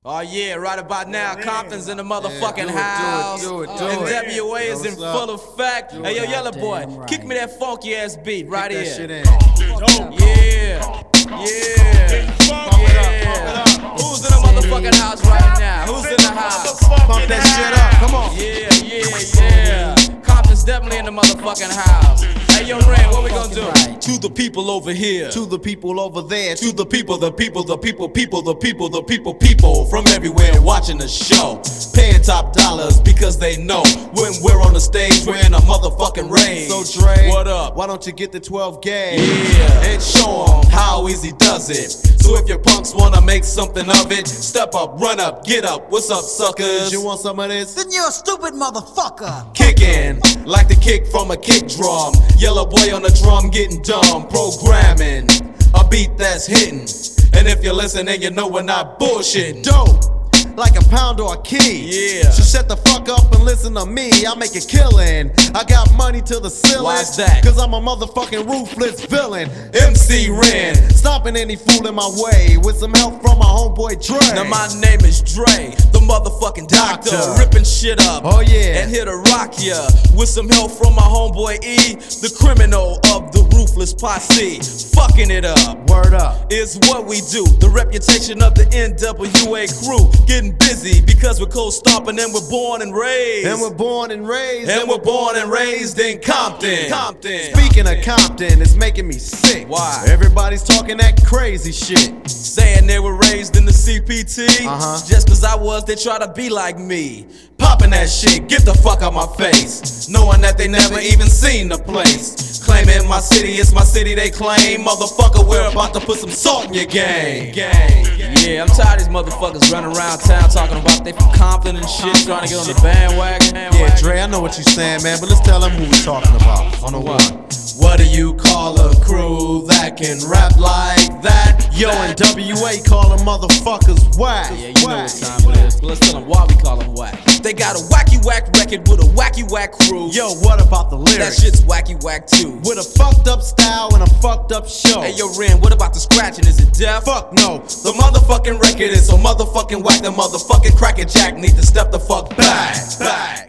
Oh yeah, right about now, Compton's in the motherfucking house. NWA is in full effect. Hey yo, Yellow Boy, kick me that funky ass beat right here. Yeah. Who's in the motherfucking house right now? Who's in the house? Pump that shit up, come on. Yeah. Compton's definitely in the motherfucking house. Hey yo, Ren, what we gonna do? To the people over here, to the people over there, to the people from everywhere watching the show, paying top dollars because they know when we're on the stage we're in a motherfucking rage. So Dre, what up? Why don't you get the 12 gauge? Yeah, and show 'em how easy does it. So if your punks wanna make something of it, step up, run up, get up. What's up, suckers? You want some of this? Then you're a stupid motherfucker. Kicking like the kick from a kick drum. Yellow Boy on the drum getting dumb. Programming a beat that's hitting. And if you're listening, you know we're not bullshitting. Dope, like a pound or a key. Yeah. So shut the fuck up and listen to me. I make a killing. I got money to the ceiling. Why's that? Cause I'm a motherfucking ruthless villain. MC Ren, stopping any fool in my way with some help from my homeboy Dre. Now my name is Dre, the motherfucking doctor. Ripping shit up, oh yeah, and here to rock ya with some help from my homeboy E, the criminal of the ruthless posse. Fucking it up, word up, is what we do. The reputation of the NWA crew, getting busy because we're cold stomping and we're born and raised. And we're born and raised. And we're born and raised in Compton. Speaking of Compton, it's making me sick. Why? Everybody's talking that crazy shit, saying they were raised in the CPT. Just cause I was, they try to be like me. Popping that shit, get the fuck out my face. Knowing that they never even seen the place. Claiming my city, it's my city they claim. Motherfucker, we're about to put some salt in your game. Yeah, I'm tired of these motherfuckers running around town talking about they from Compton and shit, trying to get on the bandwagon. Yeah, Dre, I know what you're saying, man, but let's tell them who we're talking about. On the one. What do you call a crew that can rap like that? Yo, NWA call them motherfuckers whack. Yeah, you know what time it is. But let's tell them why we call them whack. They got a wacky whack record with a wacky whack crew. Yo, what about the lyrics? That shit's wacky whack too. With a fucked up style and a fucked up show. Hey yo, Ren, what about the scratching? Is it deaf? Fuck no. The motherfucking record is so motherfucking whack. The motherfucking Cracker Jack need to step the fuck back.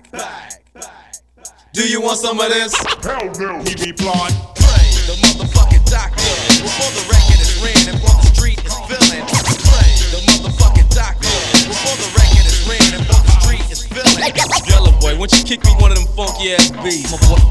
Do you want some of this? Hell no, he be blind. The motherfucking doctor. Before the record is ran and before the street is filling. The motherfucking doctor. Before the record is ran and before the street is filling. Yellow Boy, why don't you kick me one of them funky ass beats?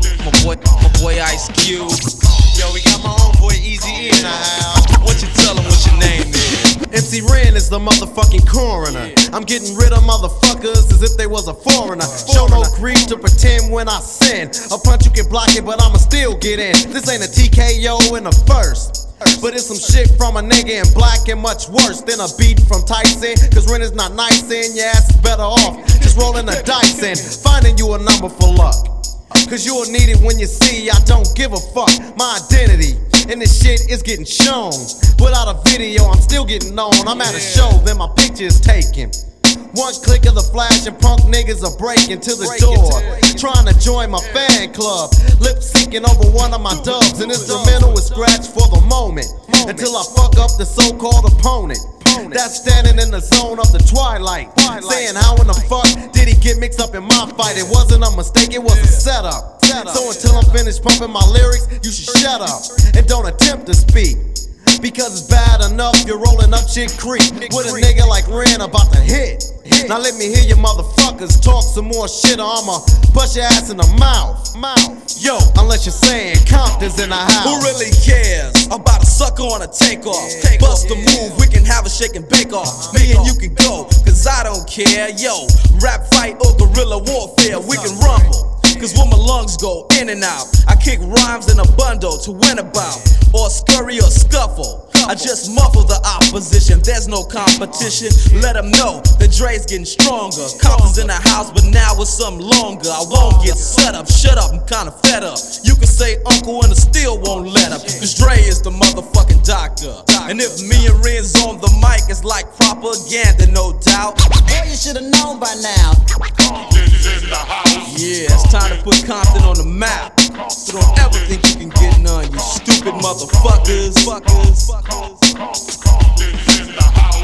My boy Ice Cube. Yo, we got my homeboy Easy in the house. What you tell him what your name is? MC Ren is the motherfucking coroner. I'm getting rid of motherfuckers as if they was a foreigner. Show no greed to pretend when I sin. A punch you can block it, but I'ma still get in. This ain't a TKO in the first, but it's some shit from a nigga in black and much worse than a beat from Tyson. Cause Ren is not nice and your ass is better off just rolling the dice and finding you a number for luck. Cause you'll need it when you see I don't give a fuck. My identity and this shit is getting shown. Without a video, I'm still getting known. I'm at a show, then my picture is taken. One click of the flash and punk niggas are breaking to the door, trying to join my fan club. Lip syncing over one of my dubs. And instrumental is scratched for the moment until I fuck up the so-called opponent that's standing in the zone of the twilight, saying how in the fuck did he get mixed up in my fight? It wasn't a mistake, it was a setup. So until I'm finished pumping my lyrics, you should shut up and don't attempt to speak, because it's bad enough you're rolling up Chick Creek with a nigga like Ren about to hit. Now let me hear you motherfuckers talk some more shit or I'ma bust your ass in the mouth. Yo, unless you're saying Compton's in the house. Who really cares about a sucker on a takeoff? Bust a move, we can have a shake and bake off. Me and you can go, cause I don't care. Yo, rap fight or guerrilla warfare, we can rumble. Cause when my lungs go in and out, I kick rhymes in a bundle to win about, or scurry or scuffle. I just muffle the opposition, there's no competition. Let them know that Dre's getting stronger. Compton's in the house, but now it's something longer. I won't get set up, shut up, I'm kinda fed up. You can say uncle and I still won't let up. Cause Dre is the motherfucking doctor. And if me and Ren's on the mic, it's like propaganda, no doubt. Boy, you should've known by now. Compton's in the house. Yeah, it's time to put Compton on the map. So don't ever think you can get none, you stupid motherfuckers. Compton's in the house.